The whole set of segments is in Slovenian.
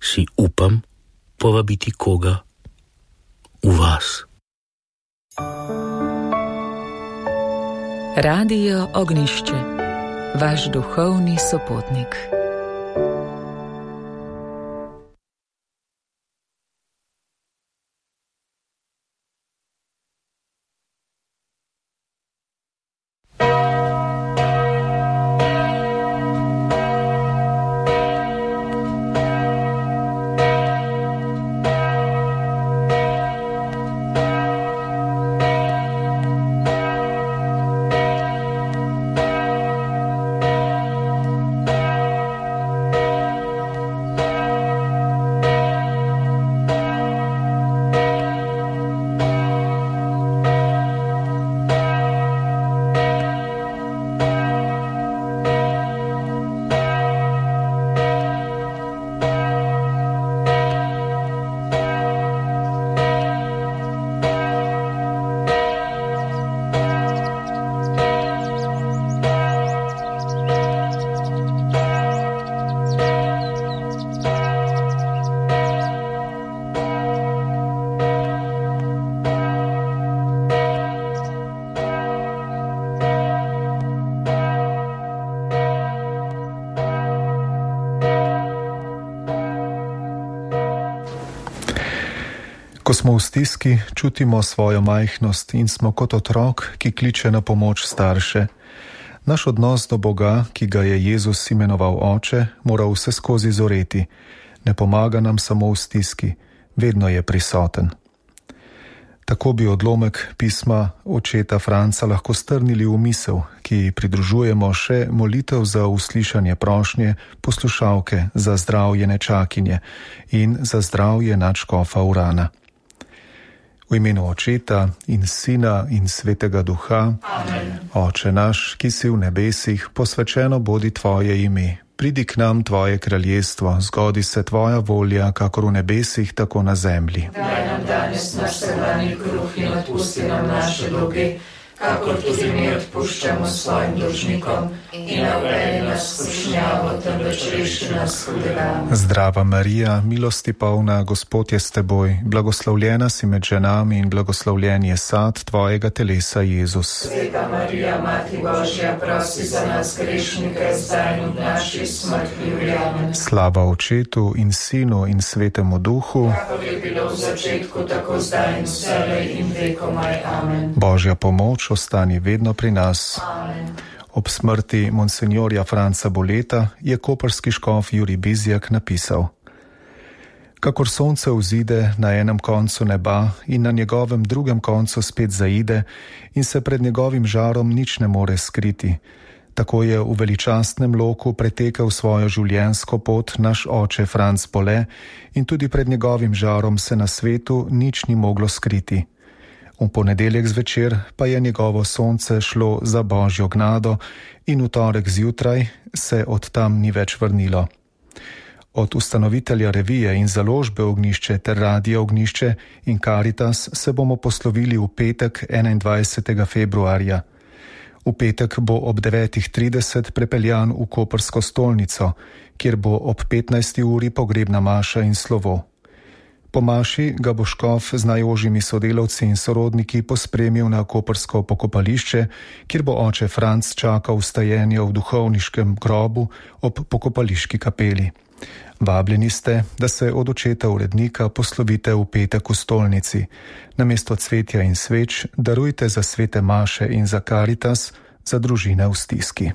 si upam povabiti koga v vas. Radio Ognjišče, vaš duhovni sopotnik. Ko smo v stiski, čutimo svojo majhnost in smo kot otrok, ki kliče na pomoč starše. Naš odnos do Boga, ki ga je Jezus imenoval Oče, mora vse skozi zoreti. Ne pomaga nam samo v stiski, vedno je prisoten. Tako bi odlomek pisma očeta Franca lahko strnili v misel, ki pridružujemo še molitev za uslišanje prošnje poslušalke za zdravje nečakinje in za zdravje nadškofa Urana. V imenu Očeta in Sina in Svetega Duha. Amen. Oče naš, ki si v nebesih, posvečeno bodi tvoje ime. Pridi k nam tvoje kraljestvo, zgodi se tvoja volja, kakor v nebesih, tako na zemlji. Daj nam danes naš vsakdanji kruh in odpusti nam naše dolge, kakor tudi mi odpuščamo svojim dolžnikom, in ne uvedi nas v skušnjavo, temveč reši nas hudega. Zdrava Marija, milosti polna, Gospod je s teboj, blagoslovljena si med ženami in blagoslovljen je sad tvojega telesa, Jezus. Sveta Marija, Mati Božja, prosi za nas grešnike, zdaj in v naši smrtni. Amen. Slava Očetu in Sinu in Svetemu Duhu, kakor je bilo v začetku, tako zdaj in vselej in vekomaj. Amen. Božja pomoč ostani vedno pri nas. Amen. Ob smrti monsenjorja Franca Boleta je koprski škof Jurij Bizjak napisal: Kakor sonce vzide na enem koncu neba in na njegovem drugem koncu spet zaide in se pred njegovim žarom nič ne more skriti, tako je v veličastnem loku pretekel svojo življenjsko pot naš oče Franc Bole in tudi pred njegovim žarom se na svetu nič ni moglo skriti. V ponedeljek zvečer pa je njegovo sonce šlo za Božjo gnado in v torek zjutraj se od tam ni več vrnilo. Od ustanovitelja revije in založbe Ognjišče ter Radia Ognjišče in Karitas se bomo poslovili v petek 21. februarja. V petek bo ob 9.30 prepeljan v koprsko stolnico, kjer bo ob 15. uri pogrebna maša in slovo. Po maši ga bo škof z najožjimi sodelavci in sorodniki pospremil na koprsko pokopališče, kjer bo oče Franc čakal vstajenje v duhovniškem grobu ob pokopališki kapeli. Vabljeni ste, da se od očeta urednika poslovite v petek v stolnici. Namesto cvetja in sveč darujte za svete maše in za Karitas, za družine v stiski.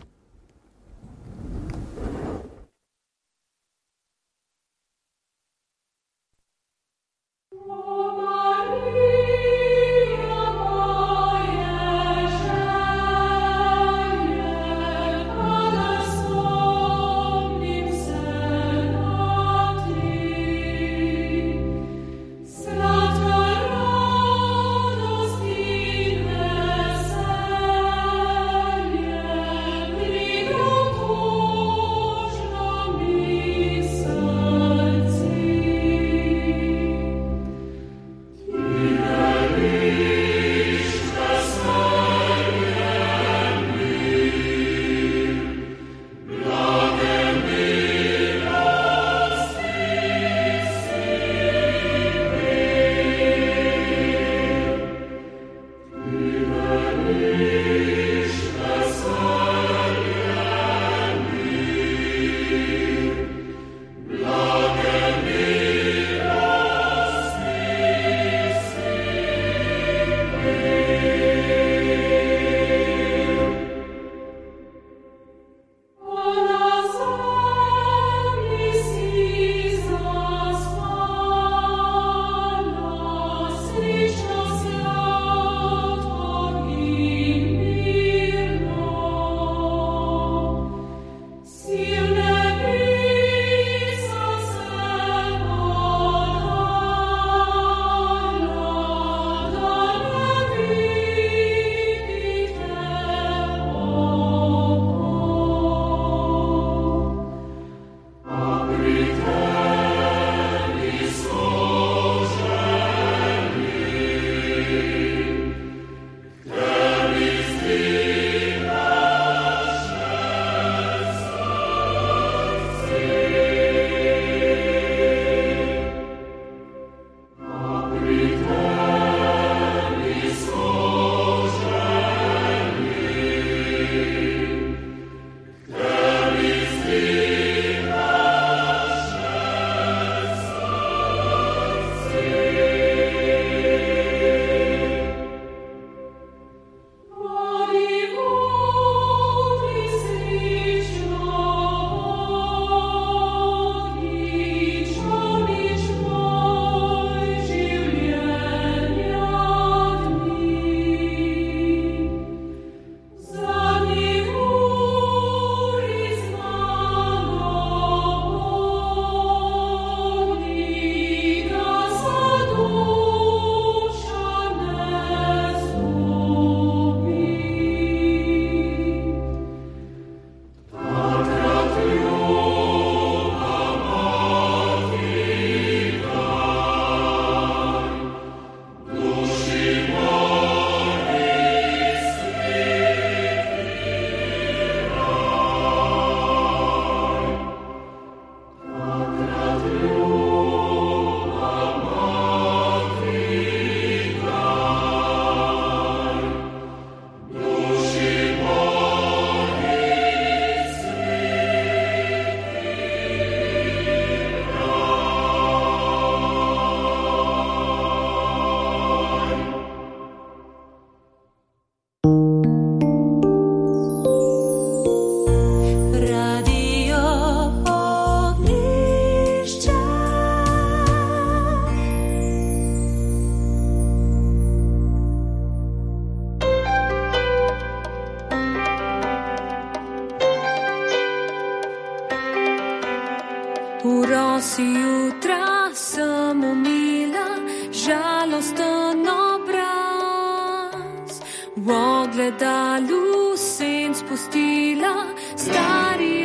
V rosi jutra sem umila žalosten obraz, v ogledalu sen spustila stari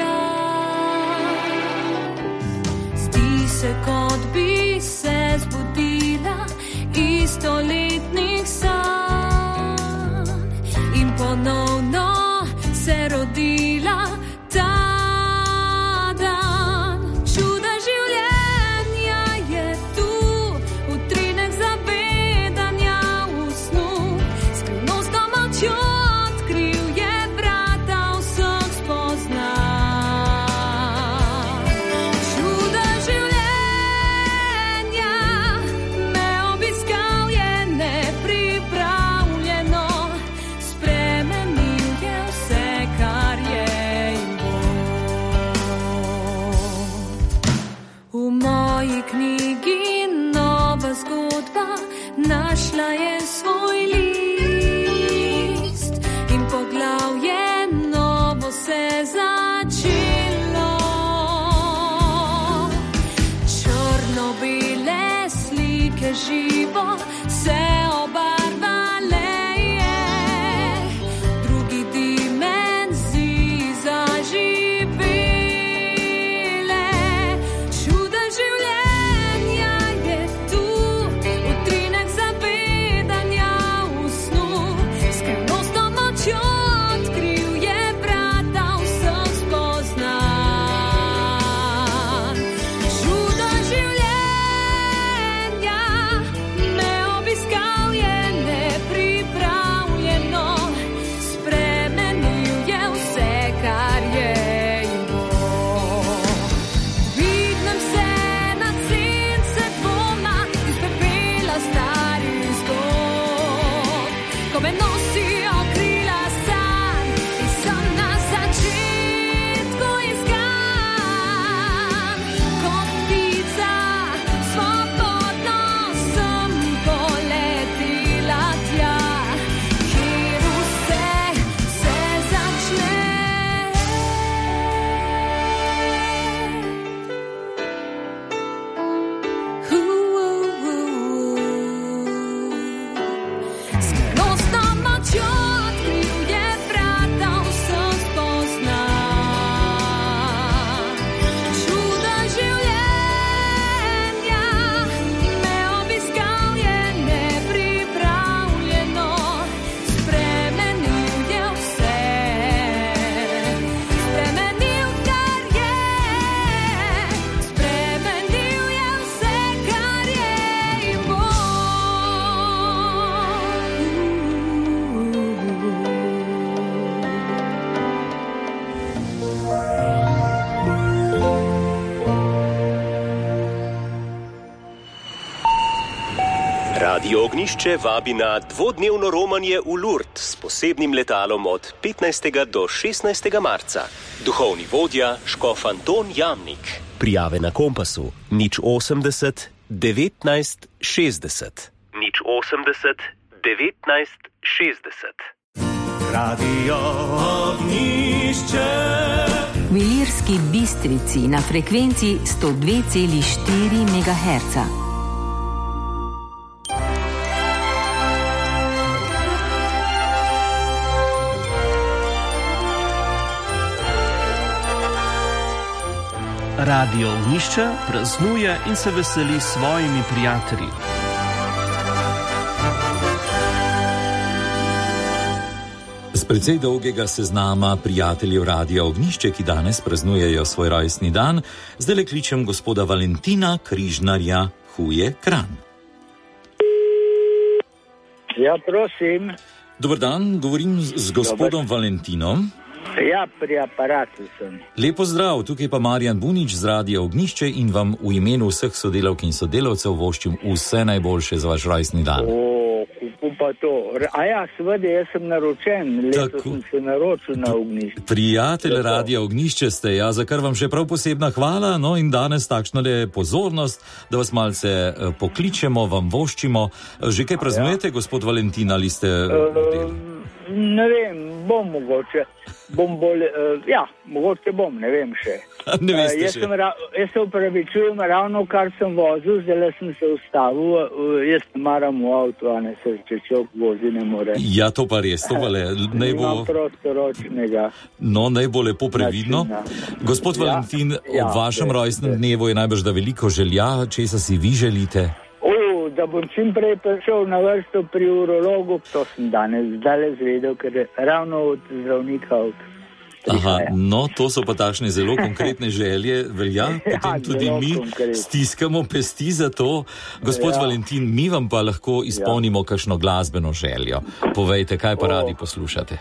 jaz. Zdi se, kot bi se zbudila iz stoletnih sanj in ponovno se rodila ta dan. Čuda življenja je tu, utrinek zavedanja v snu, skrivnostno močjo odkril je vrata vseh spoznanj. Čuda življenja me obiskal je nepripravljeno, spremenil je vse, kar je in bo. V moji knjigi nova zgodba našla je svoj list in poglavje novo se začelo. Črno-bele slike živo se obarvale je, drugi dimenziji zaživele. Čuda življenja je tu, utrinek zavedanja v snu, skrivnostno močjo odkril je vrata vseh spoznanj. Čuda življenja me obiskal je nepripravljeno, spremenil je vse, kar je in bo. Dvignem se nad sence dvoma iz pepela starih zgodb, ko me nosijo krila sanj in sem na začetku iskan. Kot ptica svobodno sem poletela tja, kjer vse se začne. Skrivnostno močjo odkril je vrata vseh spoznanj. Čuda življenja me obiskal je nepripravljeno, spremenil je vse, spremenil, kar je, spremenil je vse, kar je in bo. Radio Ognjišče vabi na dvodnevno romanje v Lourdes s posebnim letalom od 15. do 16. marca. Duhovni vodja škof Anton Jamnik. Prijave na Kompasu 080 19 60. 080 19 60. Radio Ognjišče. V Ilirski Bistrici na frekvenci 102,4 MHz. Radio Ognjišče praznuje in se veseli s svojimi prijatelji. Z precej dolgega seznama prijateljev Radia Ognjišče, ki danes praznujejo svoj rojstni dan, zdaj le kličem gospoda Valentina Križnarja, Huje, Kranj. Ja, prosim. Dober dan, govorim z gospodom Valentinom. Ja, pri aparatu sem. Lepo zdrav, tukaj pa Marjan Bunič z Radia Ognjišče in vam v imenu vseh sodelavk in sodelavcev voščim vse najboljše za vaš rojstni dan. Pa to. A ja, seveda, jaz sem naročen, leto sem se naročil na Ognjišče. Prijatelj Radia Ognjišče ste, ja, za kar vam še prav posebna hvala, no in danes takšnale pozornost, da vas malce pokličemo, vam voščimo. Že kaj praznujete, gospod Valentin, ali ste v delu? ne vem, bom mogoče. Mogoče bom, ne vem še. Ne veste Jaz se upravičujem, ravno kar sem vozil, zdaj sem se ustavil, jaz maram v avtu, a ne se če človek vozi ne more. Ja, to pa res, to pa le. Imam prostoročnega. No, naj bo lepo previdno. Gospod Valentin, ob vašem rojstnem dnevu je najbrž da veliko želja, česa si vi želite? Da bom čim prej prišel na vrsto pri urologu, to sem danes zvedel, ker je ravno od zdravnika Aha, no, to so pa takšne zelo konkretne želje, velja, potem tudi mi stiskamo pesti za to. Gospod Valentin, mi vam pa lahko izpolnimo kakšno glasbeno željo. Povejte, kaj pa radi poslušate?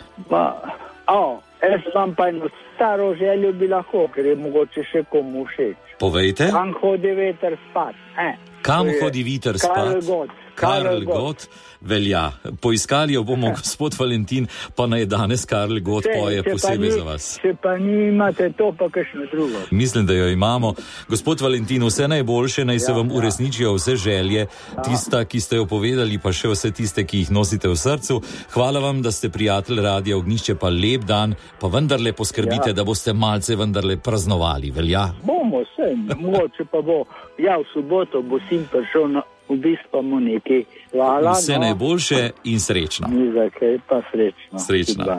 Jaz vam pa eno staro željo bi lahko, ker je mogoče še komu všeč. Povejte. Kam hodi veter spat? Kam hodi veter spat? Karl Gott. Velja. Poiskali jo bomo, gospod Valentin, pa naj danes Karl Gott poje posebej za vas. Če pa nimate to, pa kakšno drugo. Mislim, da jo imamo. Gospod Valentin, vse najboljše, naj se vam uresničijo vse želje, tista, ki ste jo povedali, pa še vse tiste, ki jih nosite v srcu. Hvala vam, da ste prijatelj Radia Ognjišče, pa lep dan, pa vendarle poskrbite, da boste malce vendarle praznovali, velja? Bomo se, mogoče pa bo. Ja, v soboto bo sin prišel na obisk mu nekaj. Hvala. Vse najboljše in srečno. Ni za kaj, pa srečno. Srečno.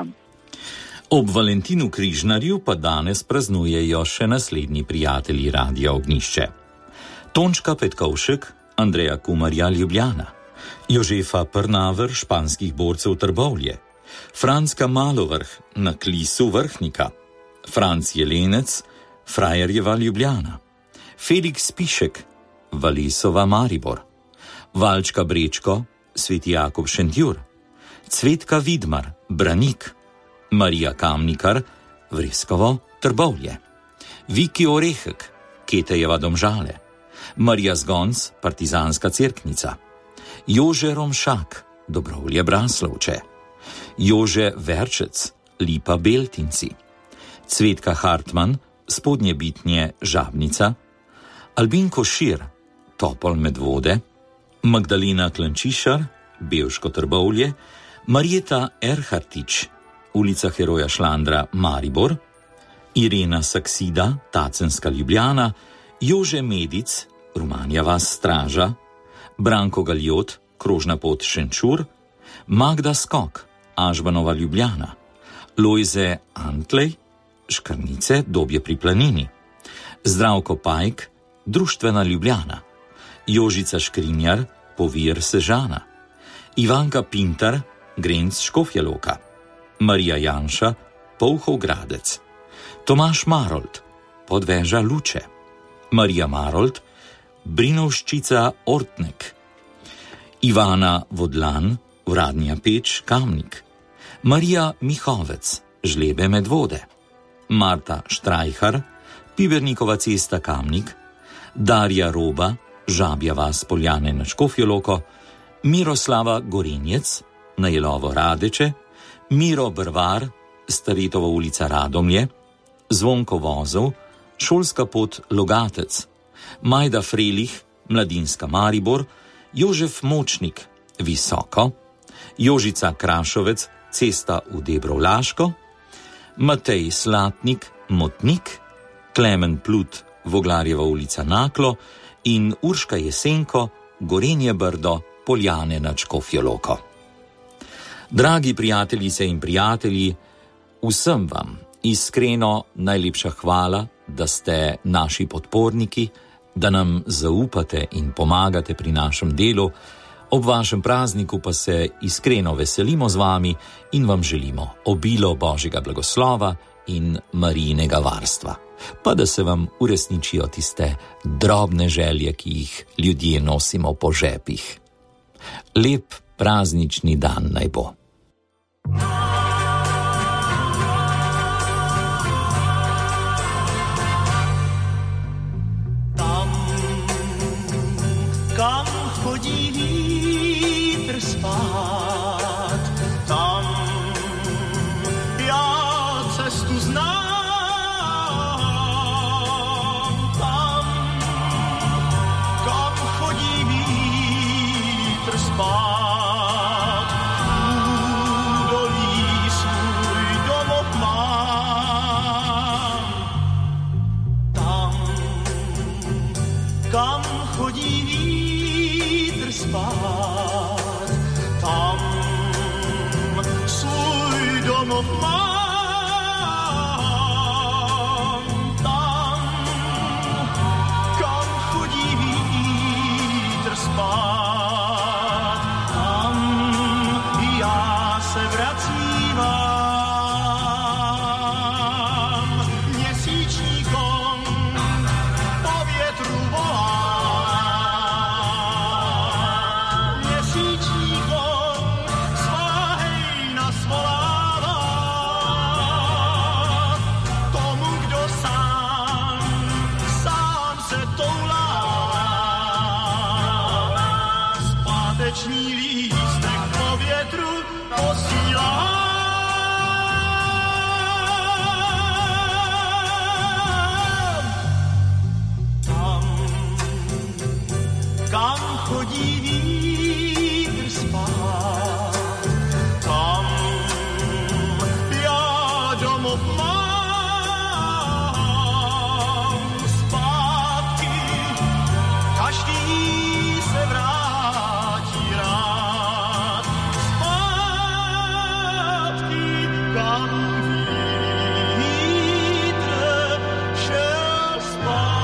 Ob Valentinu Križnarju pa danes praznujejo še naslednji prijatelji Radia Ognjišče. Tončka Petkovšek, Andreja Kumarja Ljubljana, Jožefa Prnaver, španskih borcev Trbovlje, Franska Malovrh na Klisu Vrhnika, Franc Jelenec, Frajerjeva Ljubljana, Felix Pišek, Valisova Maribor, Valčka Brečko, Sveti Jakob Šentjur, Cvetka Vidmar, Branik, Marija Kamnikar, Vreskovo, Trbovlje, Viki Orehek, Ketejeva Domžale, Marija Zgonc, Partizanska Cerknica, Jože Romšak, Dobrovlje Braslovče, Jože Verčec, Lipa Beltinci, Cvetka Hartman, Spodnje Bitnje Žabnica, Albinko Šir, Topol Medvode, Magdalena Klančišar, Bevško Trbovlje, Marjeta Erhartič, Ulica Heroja Šlandra Maribor, Irena Saksida, Tacenska Ljubljana, Jože Medic, Rumanja vas Straža, Branko Galjot, Krožna pot Šenčur, Magda Skok, Ažbanova Ljubljana, Lojze Antlej, Škrnice, Dobje pri Planini, Zdravko Pajk, Društvena Ljubljana, Jožica Škrinjar, Povir Sežana, Ivanka Pintar, Grenc Škofja Loka, Marija Janša, Polhov Gradec, Tomaš Marold, Podveža Luče, Marija Marold, Brinovščica Ortnek, Ivana Vodlan, Uradnja Peč Kamnik, Marija Mihovec, Žlebe Medvode, Marta Štrajhar, Pibernikova cesta Kamnik, Darja Roba, Žabja vas Poljane na Škofjo Loko, Miroslava Gorenjec, na Jelovo Radeče, Miro Brvar, Staretova ulica Radomlje, Zvonko Vozov, Šolska pot Logatec, Majda Frelih, Mladinska Maribor, Jožef Močnik, Visoko, Jožica Krašovec, Cesta v Debrovlaško, Matej Slatnik, Motnik, Klemen Plut, Voglarjeva ulica Naklo in Urška Jesenko, Gorenje Brdo, Poljane nad Škofjo Loko. Dragi prijateljice in prijatelji, vsem vam iskreno najlepša hvala, da ste naši podporniki, da nam zaupate in pomagate pri našem delu. Ob vašem prazniku pa se iskreno veselimo z vami in vam želimo obilo Božjega blagoslova in Marijinega varstva. Pa da se vam uresničijo tiste drobne želje, ki jih ljudje nosimo po žepih. Lep praznični dan naj bo. Tam, kam chodí vítr spát, tam já cestu znám. Spát údolí kam chodí vítr spát, tam svůj domov mám, tam, kam chodí vítr spát, tam já se vracívám, měsíčníkom po větru volám, měsíčníkom svá hejna svolává, tomu, kdo sám se toulá, zpátečný lístek po větru posílá. Kam chodí vítr spát, tam já domov mám zpátky, každý se vrátí rád zpátky, kam vítr šel spát.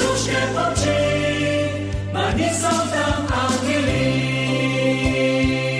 Ma nie są tam angeli.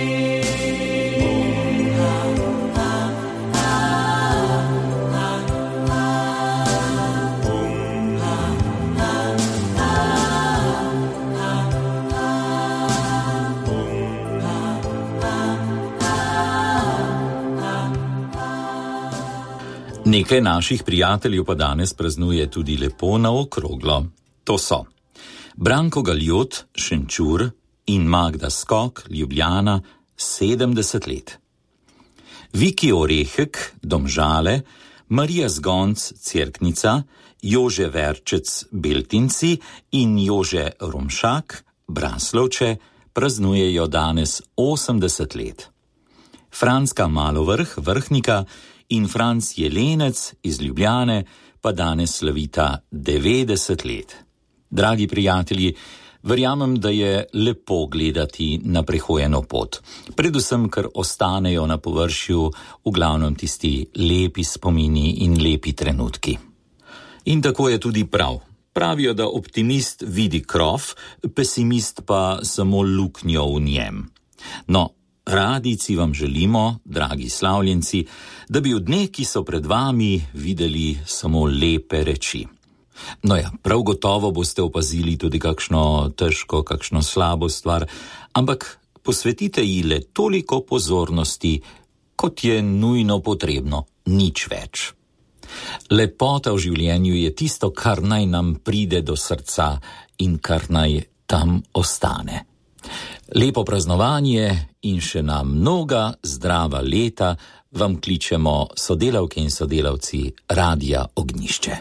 Nekaj naših prijateljev pa danes praznuje tudi lepo na okroglo. To so Branko Galjot, Šenčur in Magda Skok, Ljubljana, 70 let. Viki Orehek, Domžale, Marija Zgonc, Cerknica, Jože Verčec, Beltinci in Jože Romšak, Braslovče, praznujejo danes 80 let. Franska Malovrh, Vrhnika in Franc Jelenec iz Ljubljane pa danes slavita 90 let. Dragi prijatelji, verjamem, da je lepo gledati na prehojeno pot, predvsem, ker ostanejo na površju v glavnem tisti lepi spomini in lepi trenutki. In tako je tudi prav. Pravijo, da optimist vidi krov, pesimist pa samo luknjo v njem. No, radijci vam želimo, dragi slavljenci, da bi v dneh, ki so pred vami, videli samo lepe reči. No ja, prav gotovo boste opazili tudi kakšno težko, kakšno slabo stvar, ampak posvetite ji le toliko pozornosti, kot je nujno potrebno, nič več. Lepota v življenju je tisto, kar naj nam pride do srca in kar naj tam ostane. Lepo praznovanje in še na mnoga zdrava leta vam kličemo sodelavke in sodelavci Radia Ognjišče.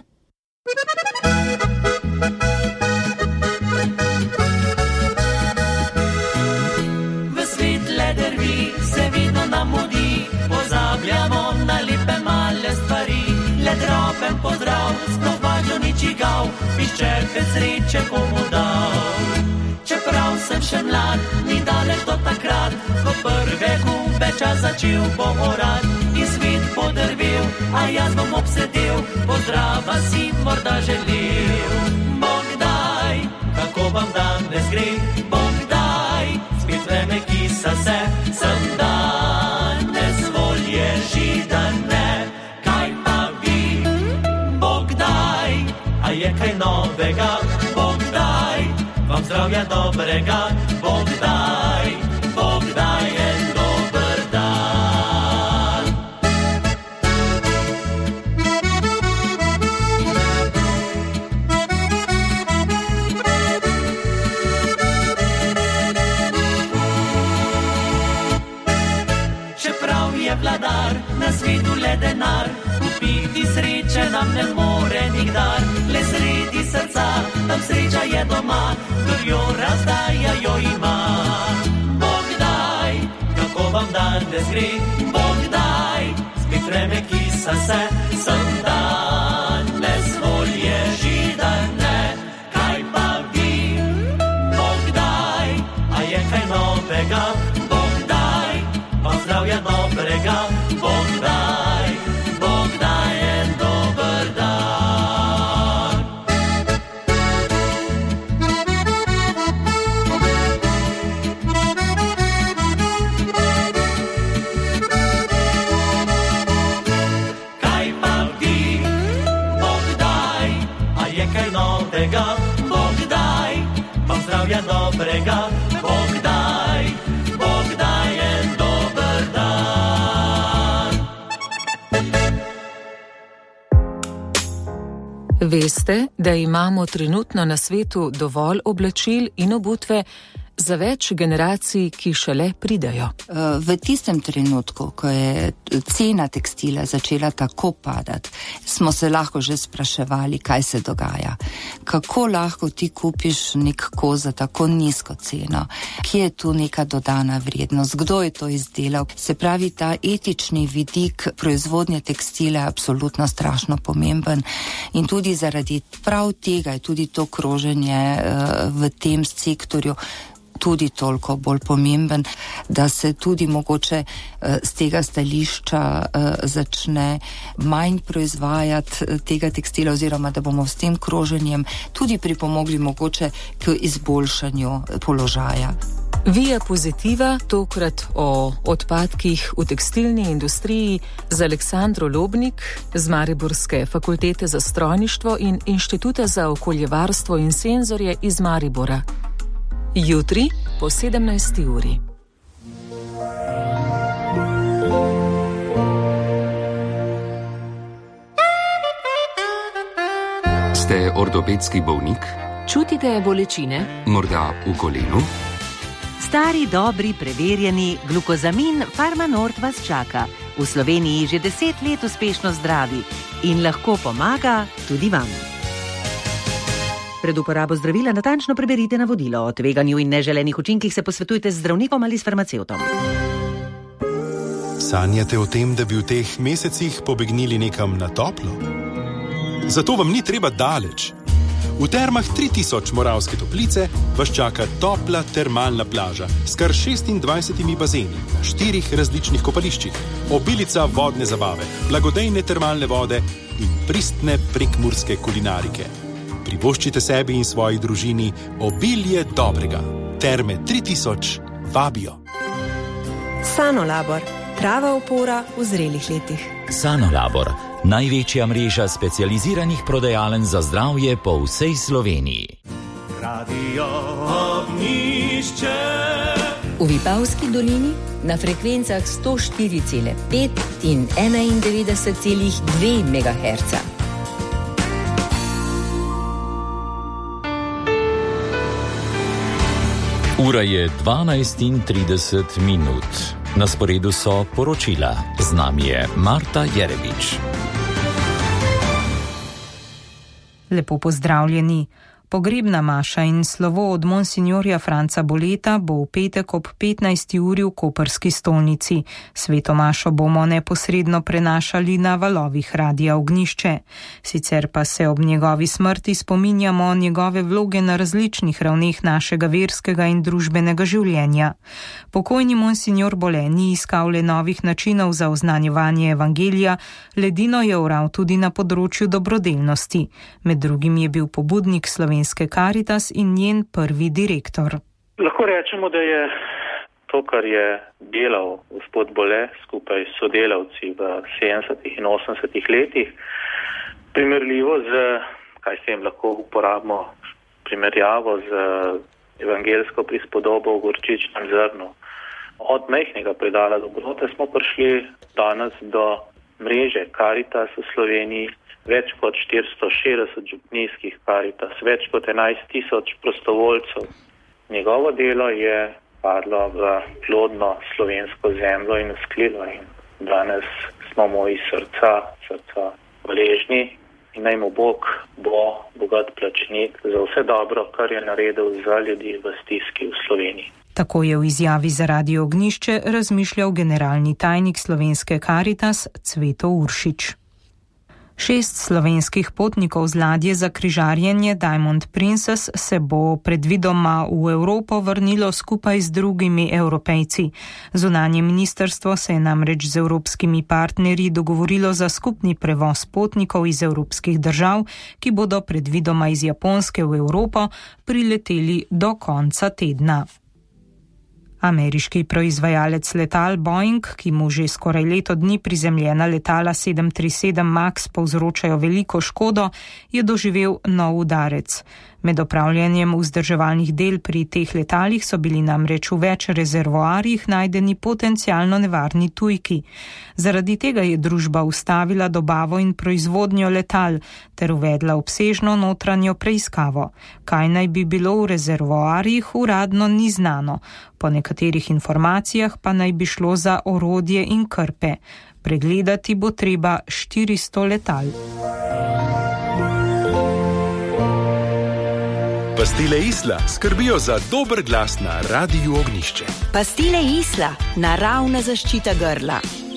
V svetle drvi se vidno nam mudi, pozabljamo na lepe male stvari. Le droben pozdrav, sploh važno ni čigav, piščerke sreče komu dal. Čeprav sem še mlad, ni daleč do takrat, ko prve gumbe čas začel bom orad in svet podrvel, a jaz bom obsedel, pozdrava si morda želel. Bog daj, kako vam danes gre, Bog daj, spet vreme kisa se, sem danes volje židane, kaj pa vi? Bog daj, a je kaj novega, Bog daj, vam zdravja dobrega, Bog daj en dober dan. Čeprav je vladar na svetu le denar, kupiti sreče nam ne more nikdar, le sredi srca, tam sreča je doma, kdor jo razdaja, jo ima. Bog daj, kako vam danes gre, Bog daj, spet vreme kisa se, sem danes volje židane, kaj pa vi? Bog daj, a je kaj novega, Bog daj, vam zdravja dobrega, Bog daj en dober dan. Kaj pa vi? Bog daj, a je kaj novega, Bog daj, vam zdravja dobrega, Bog daj en dober dan. Veste, da imamo trenutno na svetu dovolj oblačil in obutve za več generacij, ki šele pridejo. V tistem trenutku, ko je cena tekstila začela tako padati, smo se lahko že spraševali, kaj se dogaja. Kako lahko ti kupiš nek kos za tako nizko ceno? Kje je tu neka dodana vrednost? Kdo je to izdelal? Se pravi, ta etični vidik proizvodnje tekstila je absolutno strašno pomemben in tudi zaradi prav tega je tudi to kroženje v tem sektorju tudi toliko bolj pomemben, da se tudi mogoče z tega stališča začne manj proizvajati tega tekstila oziroma da bomo s tem kroženjem tudi pripomogli mogoče k izboljšanju položaja. Via Positiva, tokrat o odpadkih v tekstilni industriji, z Aleksandro Lobnik z Mariborske fakultete za strojništvo in Inštituta za okoljevarstvo in senzorje iz Maribora. Jutri po 17. uri. Kaj pa vi? Bog daj, a je kaj novega, Bog daj, vam zdravja dobrega, Bog daj en dober dan. Kaj pa vi? Bog daj, a je kaj novega, Bog daj, vam zdravja dobrega, Bog daj en dober dan. Kaj pa vi? Bog daj, a je kaj novega, Bog daj, vam zdravja dobrega, Bog daj en dober dan. Jutri po 17. uri. ortopedski bolnik? Čutite bolečine? Morda v kolenu? Stari, dobri, preverjeni glukozamin Farmanort vas čaka. V Sloveniji že 10 let uspešno zdravi in lahko pomaga tudi vam. Pred uporabo zdravila natančno preberite navodilo. O tveganju in neželenih učinkih se posvetujte z zdravnikom ali s farmacevtom. Sanjate o tem, da bi v teh mesecih pobegnili nekam na toplo? Zato vam ni treba daleč. V Termah 3000 Moravske Toplice vas čaka topla termalna plaža s kar 26 bazeni na 4 različnih kopališčih, obilica vodne zabave, blagodejne termalne vode in pristne prekmurske kulinarike. Privoščite sebi in svoji družini obilje dobrega. Terme 3000 vabijo. Sanolabor, prava opora v zrelih letih. Sanolabor, največja mreža specializiranih prodajalen za zdravje po vsej Sloveniji. Radio Ognišče. V Vipavski dolini na frekvencah 104,5 in 91,2 MHz. Ura je 12:30. Na sporedu so poročila. Z nami je Marta Jerebič. Lepo pozdravljeni. Pogrebna maša in slovo od monsinjorja Franca Boleta bo v petek ob 15. uri v koprski stolnici. Sveto mašo bomo neposredno prenašali na valovih Radia Ognišče. Sicer pa se ob njegovi smrti spominjamo njegove vloge na različnih ravneh našega verskega in družbenega življenja. Pokojni monsinjor Bole ni iskal le novih načinov za oznanjevanje evangelija, ledino je oral tudi na področju dobrodelnosti. Med drugim je bil pobudnik Slovenske Caritas in njen prvi direktor. Lahko rečemo, da je to, kar je delal gospod Bole skupaj s sodelavci v 70. in 80. letih, primerljivo z, kaj s tem lahko uporabimo, primerjavo z evangelsko prispodobo v gorčičnem zrnu. Od majhnega predala dobrote smo prišli danes do mreže Caritas v Sloveniji, več kot 460 župnijskih Caritas, več kot 11,000 prostovoljcev. Njegovo delo je padlo v plodno slovensko zemljo in vzklilo in danes smo mu iz srca hvaležni in naj mu Bog bo bogat plačnik za vse dobro, kar je naredil za ljudi v stiski v Sloveniji. Tako je v izjavi za Radio Ognišče razmišljal generalni tajnik Slovenske Caritas Cveto Uršič. 6 slovenskih potnikov z ladje za križarjenje Diamond Princess se bo predvidoma v Evropo vrnilo skupaj z drugimi Evropejci. Zunanje ministrstvo se je namreč z evropskimi partnerji dogovorilo za skupni prevoz potnikov iz evropskih držav, ki bodo predvidoma iz Japonske v Evropo prileteli do konca tedna. Ameriški proizvajalec letal Boeing, ki mu že skoraj leto dni prizemljena letala 737 MAX povzročajo veliko škodo, je doživel nov udarec. Med opravljanjem vzdrževalnih del pri teh letalih so bili namreč v več rezervoarjih najdeni potencialno nevarni tujki. Zaradi tega je družba ustavila dobavo in proizvodnjo letal ter uvedla obsežno notranjo preiskavo. Kaj naj bi bilo v rezervoarjih, uradno ni znano. Po nekaterih informacijah pa naj bi šlo za orodje in krpe. Pregledati bo treba 400 letal. Pastile Isla skrbijo za dober glas na Radiu Ognišče. Pastile Isla, naravna zaščita grla.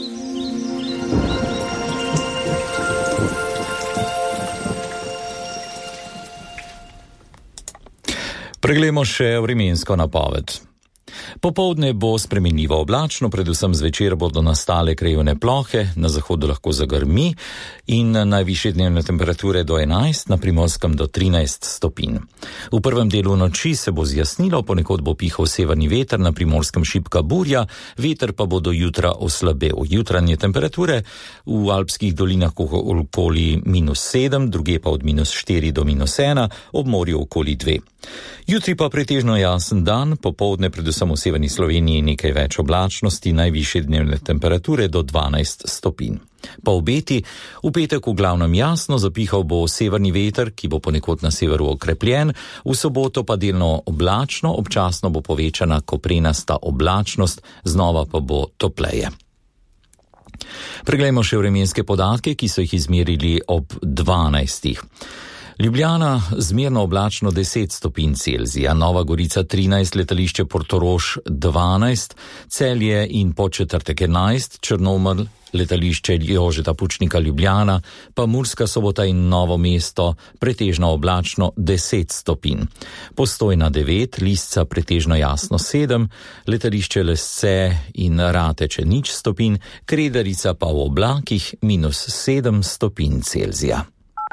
Preglejmo še vremensko napoved. Popoldne bo spremenljivo oblačno, predvsem zvečer bodo nastale krajevne plohe, na zahodu lahko zagrmi in najvišje dnevne temperature do 11, na Primorskem do 13 stopinj. V prvem delu noči se bo zjasnilo, ponekod bo pihal severni veter, na Primorskem šibka burja, veter pa bo do jutra oslabel. Jutranje temperature v alpskih dolinah okoli -7, druge pa od -4 do -1, ob morju okoli 2. Jutri pa pretežno jasen dan, popoldne predvsem v severni severni Sloveniji nekaj več oblačnosti, najvišje dnevne temperature do 12 stopinj. Po obeti v petek v glavnem jasno, zapihal bo severni veter, ki bo ponekod na severu okrepljen, v soboto pa delno oblačno, občasno bo povečana koprenasta oblačnost, znova pa bo topleje. Preglejmo še vremenske podatke, ki so jih izmerili ob 12. Ljubljana zmerno oblačno 10 stopinj Celzija, Nova Gorica 13, letališče Portorož 12, Celje in Podčetrtek 11, Črnomelj, letališče Jožeta Pučnika Ljubljana, pa Murska Sobota in Novo mesto pretežno oblačno 10 stopinj. Postojna 9, Lisca pretežno jasno 7, letališče Lesce in Rateče 0 stopinj, Kredarica pa v oblakih -7 stopinj Celzija.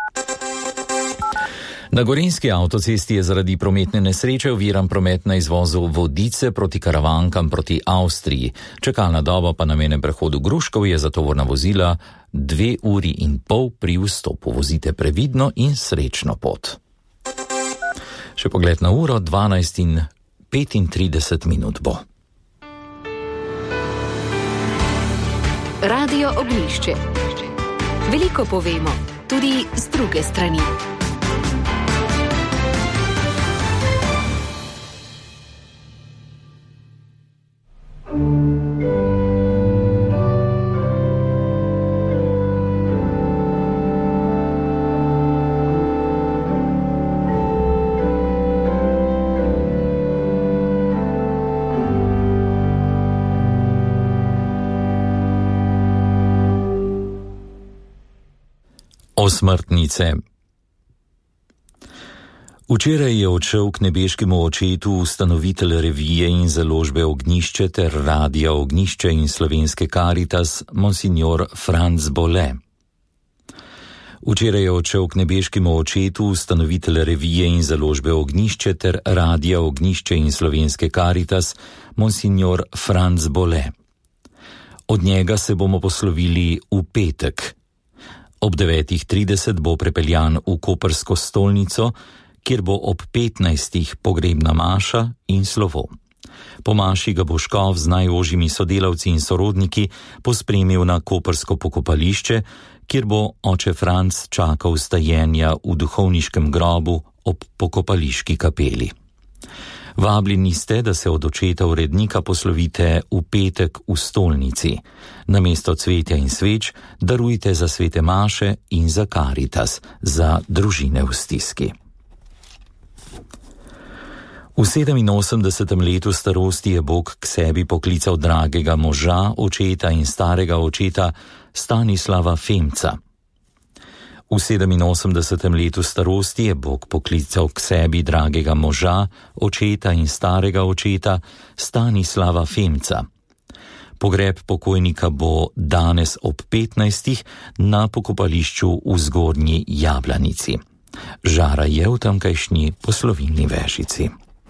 Na Gorenjski avtocesti je zaradi prometne nesreče oviran promet na izvozu Vodice proti Karavankam proti Avstriji. Čakalna doba pa na mejnem prehodu Gruškov je za tovorna vozila 2 uri in pol pri vstopu. Vozite previdno in srečno pot. Še pogled na uro, 12:35 bo. Radio Ognjišče. Veliko povemo, tudi z druge strani. Osmrtnice. Včeraj je odšel k nebeškemu očetu ustanovitelj revije in založbe Ognjišče ter radia Ognjišče in Slovenske Karitas, monsignor Franc Bole. Včeraj je odšel k nebeškemu očetu ustanovitelj revije in založbe Ognjišče ter radia Ognjišče in Slovenske Karitas, monsignor Franc Bole. Od njega se bomo poslovili v petek. Ob 9:30 bo prepeljan v koprsko stolnico, kjer bo ob 15. pogrebna maša in slovo. Po maši ga bo škof z najožjimi sodelavci in sorodniki pospremil na koprsko pokopališče, kjer bo oče Franc čakal stajenja v duhovniškem grobu ob pokopališki kapeli. Vabljeni ste, da se od očeta urednika poslovite v petek v stolnici. Namesto cvetja in sveč darujte za svete maše in za Karitas, za družine v stiski. V 87. letu starosti je Bog k sebi poklical dragega moža, očeta in starega očeta Stanislava Femca. V 87. letu starosti je Bog poklical k sebi dragega moža, očeta in starega očeta Stanislava Femca. Pogreb pokojnika bo danes ob 15. na pokopališču v Zgornji Jablanici. Žara je v tamkajšnji poslovilni vežici.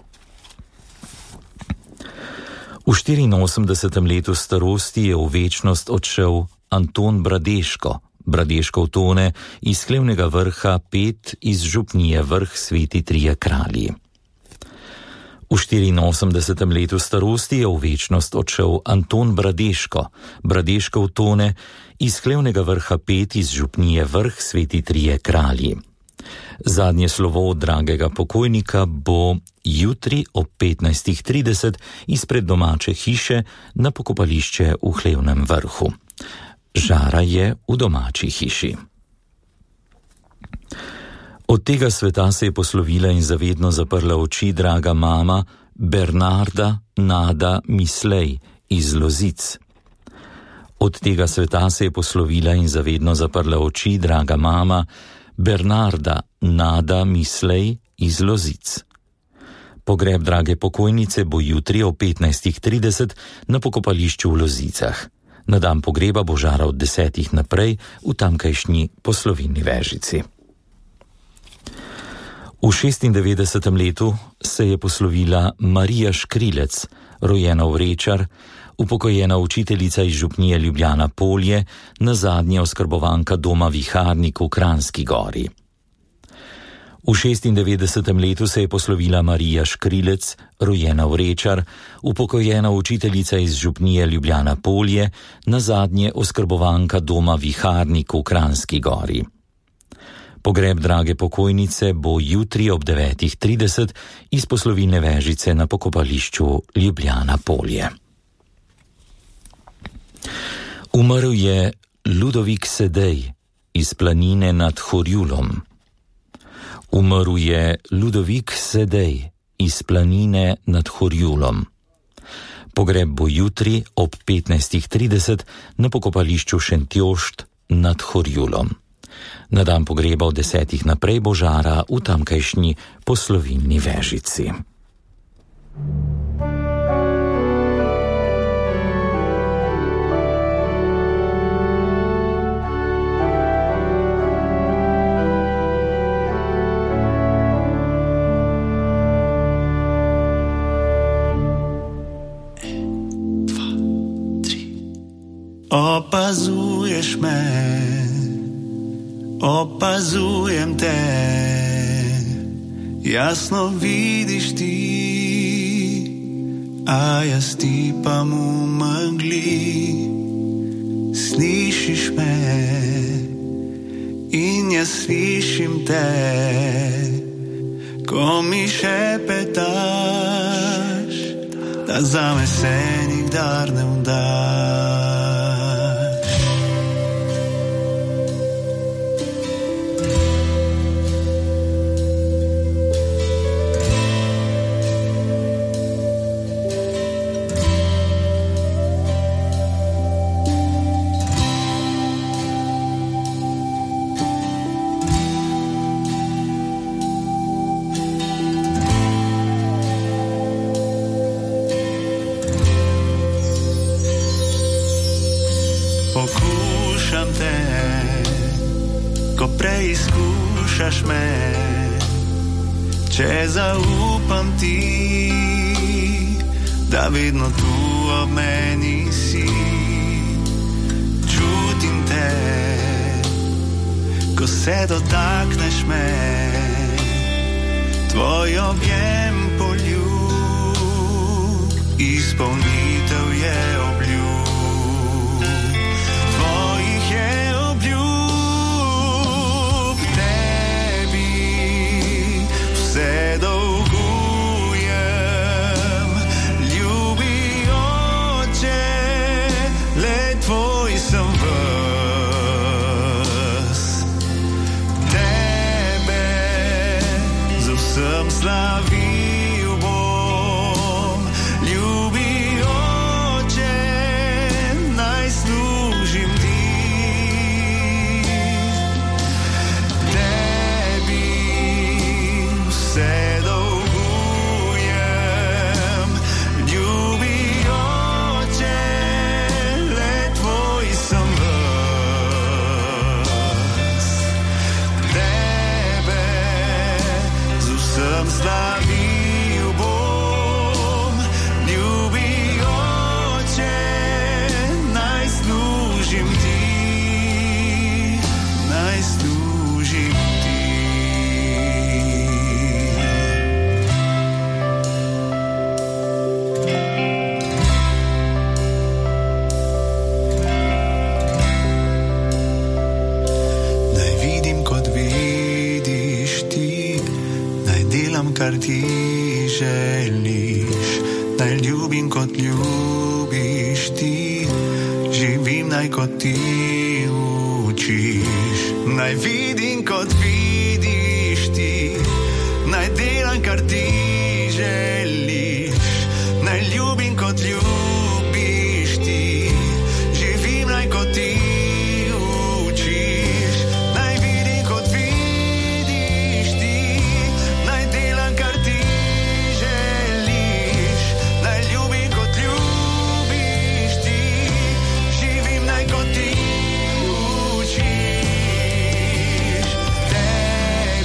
V 84. letu starosti je v večnost odšel Anton Bradeško, Bradeškov Tone iz Hlevnega vrha 5 iz župnije Vrh Sveti Trije Kralji. V 84. letu starosti je v večnost odšel Anton Bradeško, Bradeškov Tone iz Hlevnega vrha 5 iz župnije Vrh Sveti Trije Kralji. Zadnje slovo od dragega pokojnika bo jutri ob 15:30 izpred domače hiše na pokopališče v Hlevnem vrhu. Žara je v domači hiši. Od tega sveta se je poslovila in zavedno zaprla oči draga mama Bernarda Nada Mislej iz Lozic. Od tega sveta se je poslovila in zavedno zaprla oči draga mama Bernarda Nada Mislej iz Lozic. Pogreb drage pokojnice bo jutri ob 15:30 na pokopališču v Lozicah. Na dan pogreba bo žara od 10. naprej v tamkajšnji poslovilni vežici. V 96. letu se je poslovila Marija Škrilec, rojena v Rečar, upokojena učiteljica iz župnije Ljubljana Polje, nazadnje oskrbovanka doma Viharnik v Kranjski Gori. V 96. letu se je poslovila Marija Škrilec, rojena v Rečar, upokojena učiteljica iz župnije Ljubljana Polje, nazadnje oskrbovanka doma Viharnik v Kranjski Gori. Pogreb drage pokojnice bo jutri ob 9:30 iz poslovilne vežice na pokopališču Ljubljana Polje. Umrl je Ludovik Sedej iz planine nad Horjulom. Umrl je Ludovik Sedej iz planine nad Horjulom. Pogreb bo jutri ob 15:30 na pokopališču Šentjošt nad Horjulom. Na dan pogreba od 10 naprej bo žara v tamkajšnji poslovilni vežici. Opazuješ me, opazujem te, jasno vidiš ti, a jaz ti pa mu megli. Slišiš me in jaz slišim te, ko mi šepetaš, da zame se nikdar ne vdaš. Pokušam te, ko preizkušaš me, če zaupam ti, da vedno tu ob meni si. Čutim te, ko se dotakneš me, tvoj objem poljub, izpolnitev je obljub. Se dolgujem, ljubi oče, le tvoj sem ves. Tebe z vsem slavil bom, ljubi oče, naj služim ti. Se dolgujem, ljubi oče, le tvoj sem ves. Tebe z vsem slavil bom, ljubi oče, naj služim ti, naj služim ti. Kar ti želiš, naj ljubim kot ljubiš ti, živim naj kot ti učiš, naj vidim kot vidiš ti, naj delam kar ti želiš, naj ljubim kot ljubiš ti, živim naj kot ti učiš, naj vidim kot vidiš ti, naj delam kar ti želiš, naj ljubim kot ljubiš ti, živim naj kot ti učiš. Tebi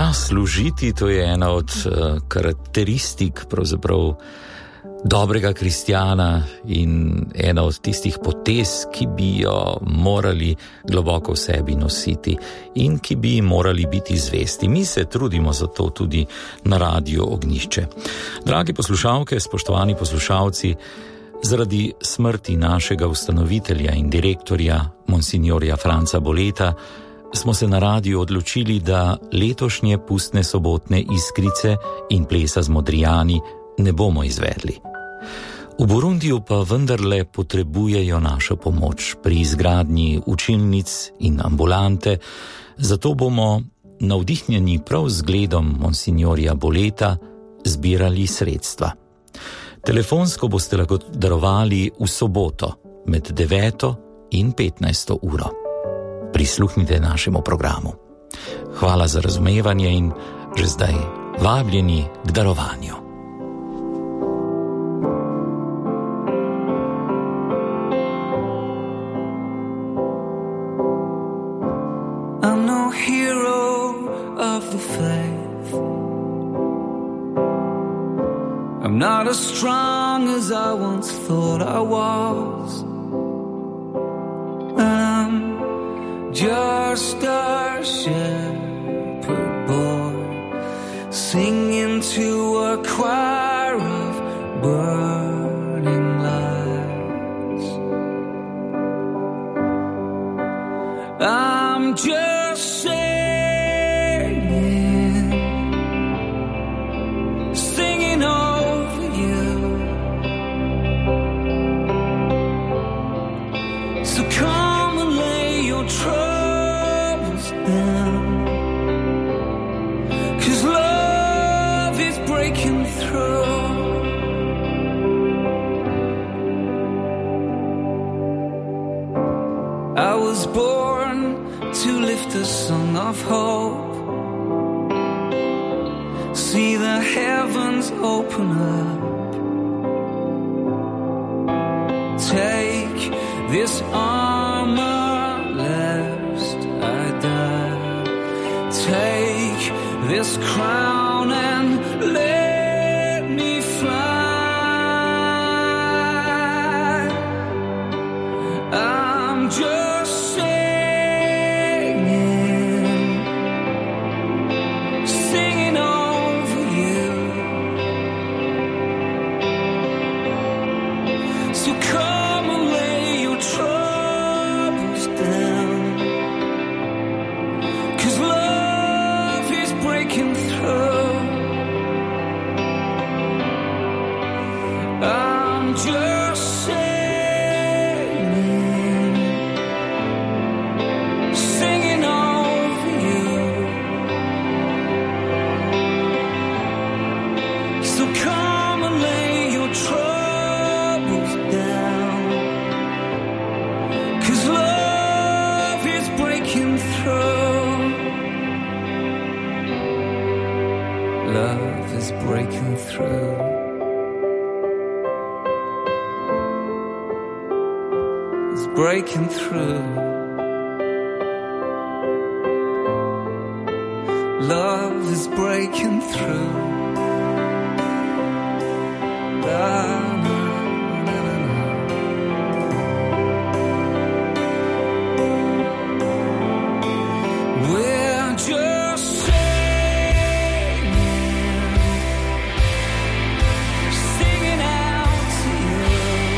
Ja, služiti, to je ena od karakteristik pravzaprav dobrega kristjana in ena od tistih potez, ki bi jo morali globoko v sebi nositi in ki bi morali biti zvesti. Mi se trudimo za to tudi na Radiu Ognjišče. Dragi poslušalke, spoštovani poslušalci, zaradi smrti našega ustanovitelja in direktorja, monsignorja Franca Boleta, smo se na radiju odločili, da letošnje pustne sobotne Iskrice in plesa z Modrijani ne bomo izvedli. V Burundiju pa vendarle potrebujejo našo pomoč pri izgradnji učilnic in ambulante, zato bomo, navdihnjeni prav z zgledom monsignorja Boleta, zbirali sredstva. Telefonsko boste lahko darovali v soboto med 9. in 15. uro. Prisluhnite našemu programu. Hvala za razumevanje in že zdaj vabljeni k darovanju. I'm no hero of the faith. I'm not as strong as I once thought I was. I'm just a shepherd boy singing to a choir of burning lights. I'm just singing over you. So come and lay your troubles down, 'cause love is breaking through. I was born to lift a song of hope, see the heavens open up, take this armor lest I die, take this crown and let me fly. I'm just singing over you. So come and lay your troubles down, 'cause love is breaking through. I'm just singing over you. So come and lay your troubles down, 'cause love is breaking through. Love is breaking through. It's breaking through. Love is breaking through. We're just singing out to you.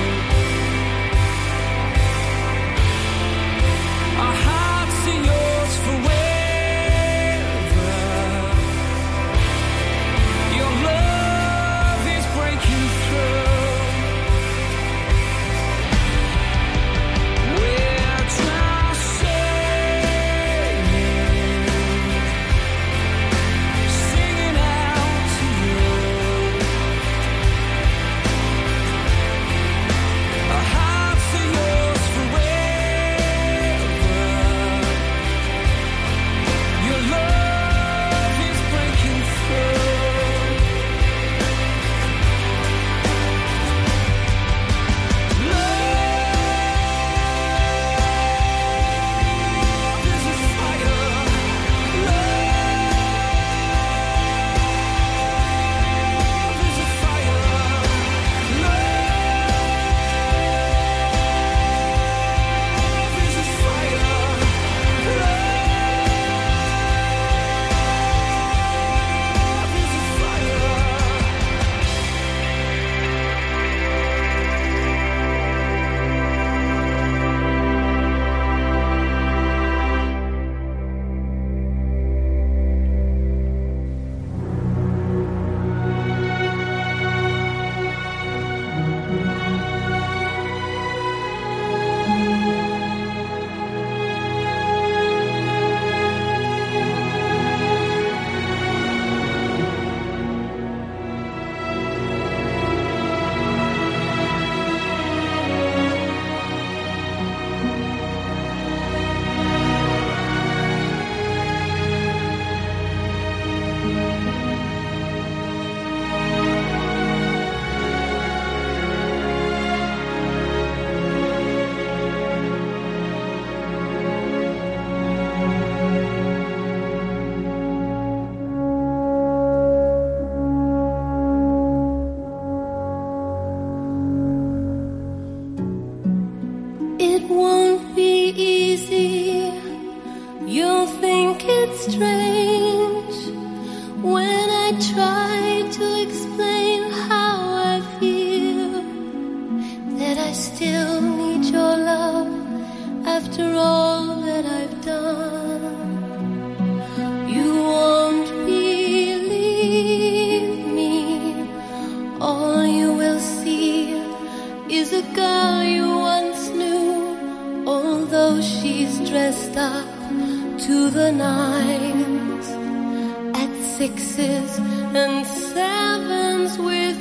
Our hearts are yours forever. Your love is breaking through. won't be easy. You'll think it's strange when I try to explain how I feel, that I still need your love after all that I've done. You won't believe me. All you will see is a girl you once knew, although she's dressed up to the nines, at 6s and 7s with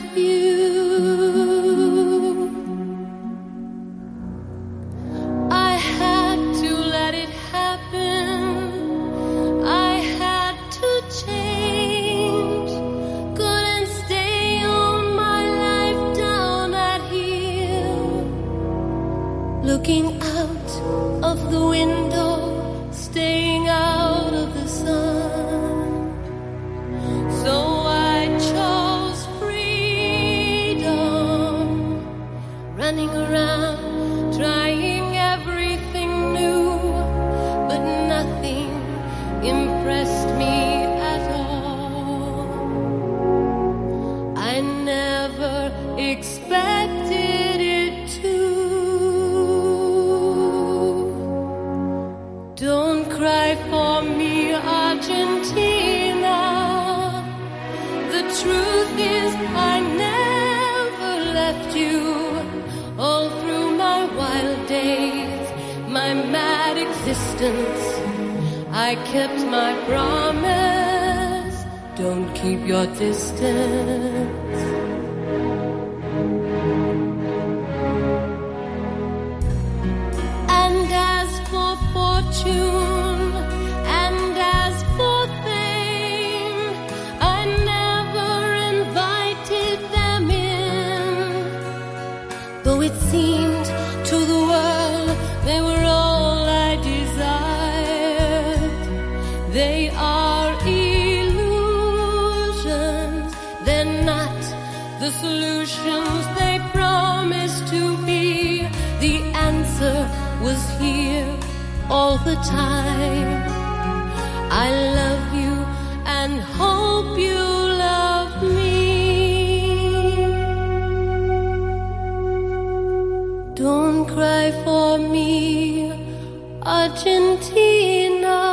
you. I had to let it happen. I had to change. Couldn't stay on my life down at here, looking out of the window, staying out of the sun. So I chose freedom, running around, trying everything new, but nothing impressed me at all. I never expected it to. Don't cry for me, Argentina. The truth is I never left you. All through my wild days, my mad existence, I kept my promise. Don't keep your distance. And as for fortune, and as for fame, I never invited them in, though it seemed to the world they were all I desired. They are illusions, they're not the solutions they promised to be. The answer was here all the time. I love you and hope you love me. Don't cry for me, Argentina.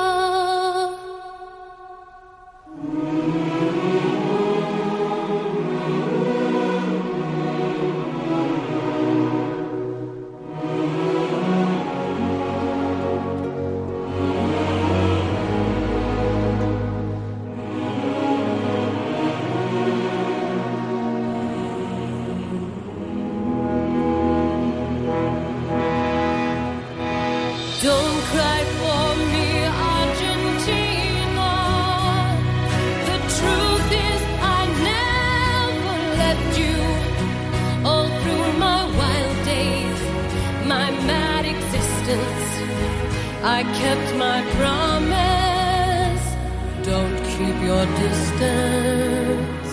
Don't cry for me, Argentina. The truth is I never left you. All through my wild days, my mad existence, I kept my promise. Don't keep your distance.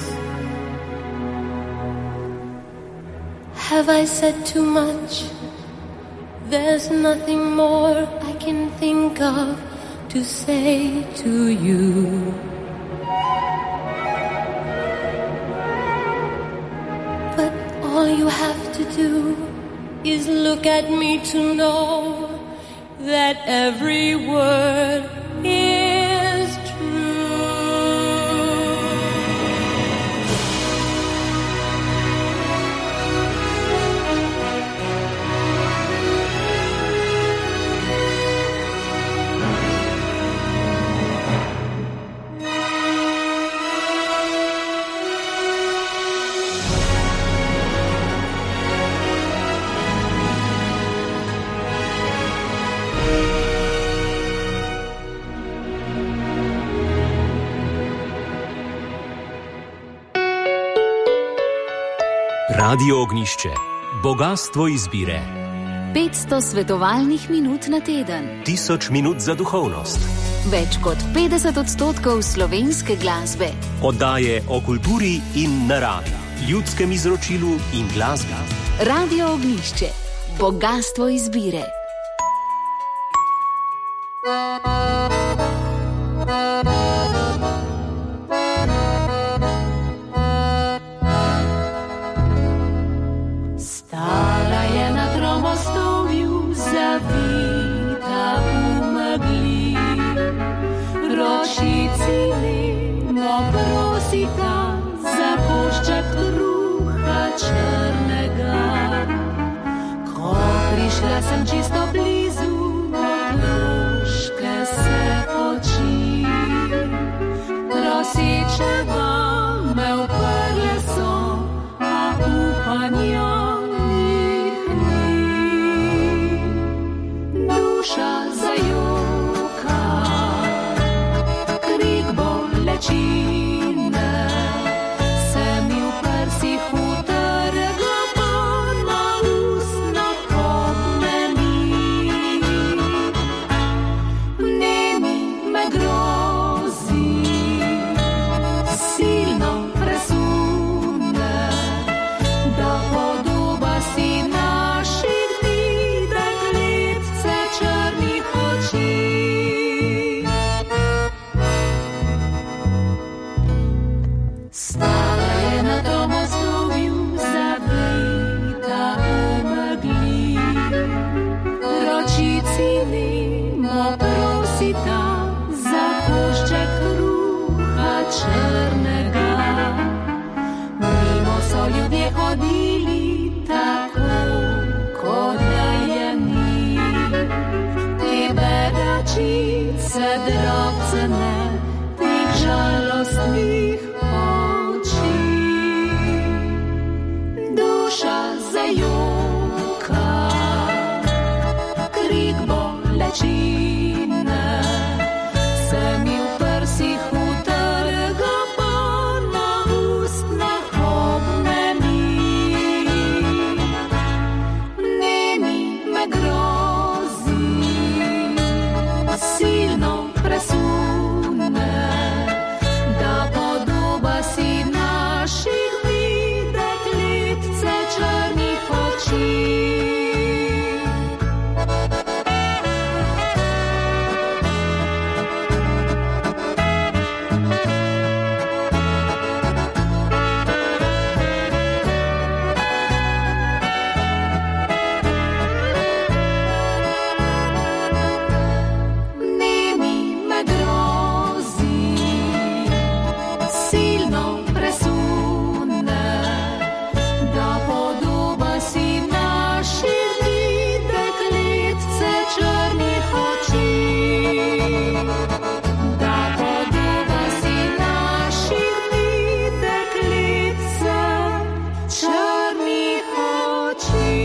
Have I said too much? There's nothing more I can think of to say to you. But all you have to do is look at me to know that every word is Radio Ognišče, bogastvo izbire. 500 svetovalnih minut na teden. 1000 minut za duhovnost. Več kot 50% slovenske glasbe. Oddaje o kulturi in naravi, ljudskem izročilu in glasbi. Radio Ognišče, bogastvo izbire. Stala je na tromostovju, zavita v megli. Ročici nemo prosita za košček kruha črnega. Ko prišla sem čisto blizu, odluške se oči. Prosečeva me uprle so, a upanja jih ni. Duša zajoka, krik bolečine, se mi v prsih utrga, pa na ustnah obmeni. Nemi me grozi, silno presune, da podoba si naših dni, dekletce črnih oči. Stala je na domostovju, zavita v megli. Ročici nemo prosita za košček kruha črnega. Mimo so ljudje hodili, tako kot da je ni. Te bedačice drobcene, teh žalostnih oči. Duša zajoka, krik bolečine, se mi v prsih utrga, pa na ustnah obmeni. Nemi me grozi, silno presune, da podoba si naših dni, dekletce črnih oči. Nemi me grozi, silno presune, da podoba si naših dni, dekletce črnih oči. Da podoba si naših dni, dekletce črnih oči.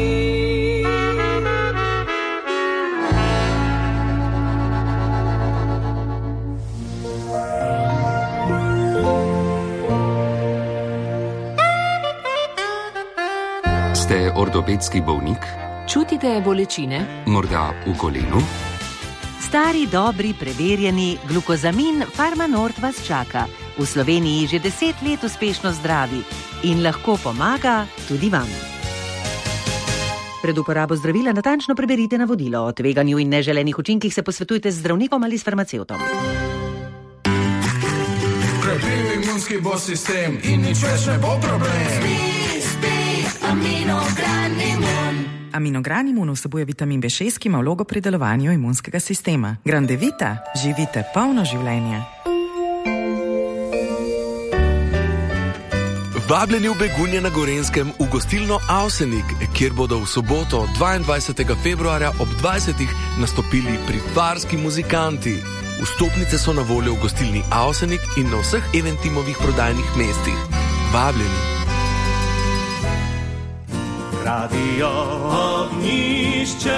Ste ortopedski bolnik? Čutite bolečine? Morda v kolenu? Stari, dobri, preverjeni glukozamin Farmanort vas čaka. V Sloveniji že 10 let uspešno zdravi in lahko pomaga tudi vam. Pred uporabo zdravila natančno preberite navodilo. O tveganju in neželenih učinkih se posvetujte z zdravnikom ali s farmacevtom. Krepil imunski bo sistem in nič več ne bo problem. Aminogran Imun vsebuje vitamin B6, ki ima vlogo pri delovanju imunskega sistema. Grandevita, živite polno življenje. Vabljeni v Begunje na Gorenjskem v gostilno Avsenik, kjer bodo v soboto 22. februarja ob 20. nastopili privarski muzikanti. Vstopnice so na voljo v gostilni Avsenik in na vseh Eventimovih prodajnih mestih. Vabljeni. Radio Ognišče.